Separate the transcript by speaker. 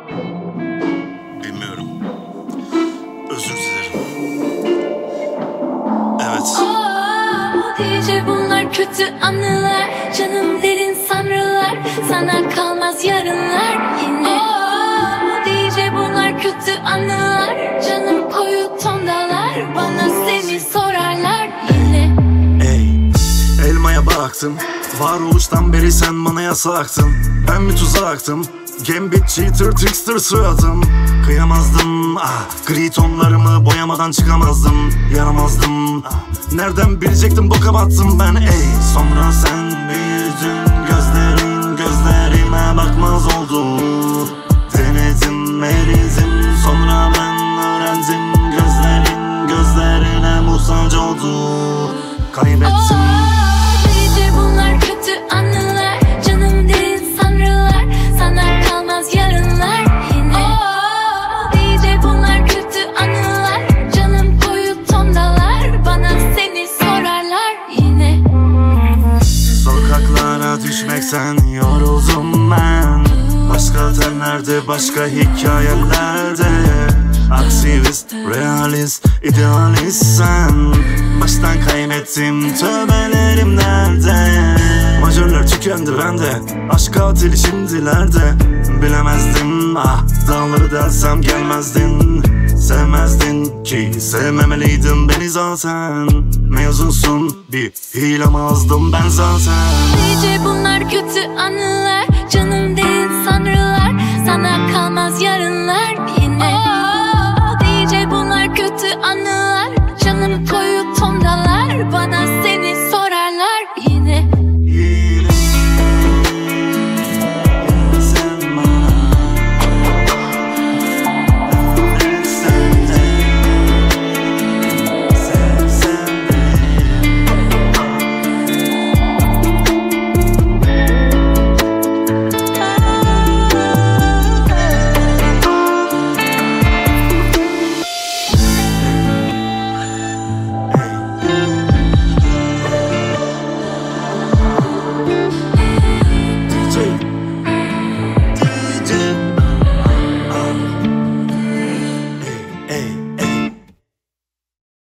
Speaker 1: Bilmiyorum. Özür dilerim. Evet.
Speaker 2: Diyece bunlar kötü anılar, canım derin sanrılar, sana kalmaz yarınlar yine. Diyece bunlar kötü anılar, canım koyu tondalar, bana seni sorarlar yine.
Speaker 1: Ey, elmaya baktım, varoluştan beri sen bana yasaktın. Ben bir tuzaktım, gambit, cheater, trickster soyadım. Kıyamazdım, gri tonlarımı boyamadan çıkamazdım. Yaramazdım, nereden bilecektim boka battım ben. Ey, sonra sen büyüdün, gözlerin gözlerime bakmaz oldu. Denedim, eridim, sonra ben öğrendim. Gözlerin gözlerine muhtaç oldu. Kaybettim.
Speaker 2: Diyece bunlar kötü anılar, canım derin sanrılar, sana kalmaz yarınlar yine. Diyece bunlar kötü anılar, canım koyu tondalar, bana seni sorarlar yine.
Speaker 1: Sokaklara düşmekten yoruldum ben. Başka tellerde, başka hikayelerde. Aktivist, realist, idealist sen. Baştan kaybettim, tövbelerim nerede? Majörler tükendi bende, aşk katili şimdilerde. Bilemezdim, dağları dersem gelmezdin. Sevmezdin ki, sevmemeliydim beni zaten. Mezunsun, bir hilemi azdım ben zaten.
Speaker 2: Diyece bunlar kötü anılar, canım derin sanrılar, sana kalmaz yarınlar yine. Diyece bunlar kötü anılar, canım koyu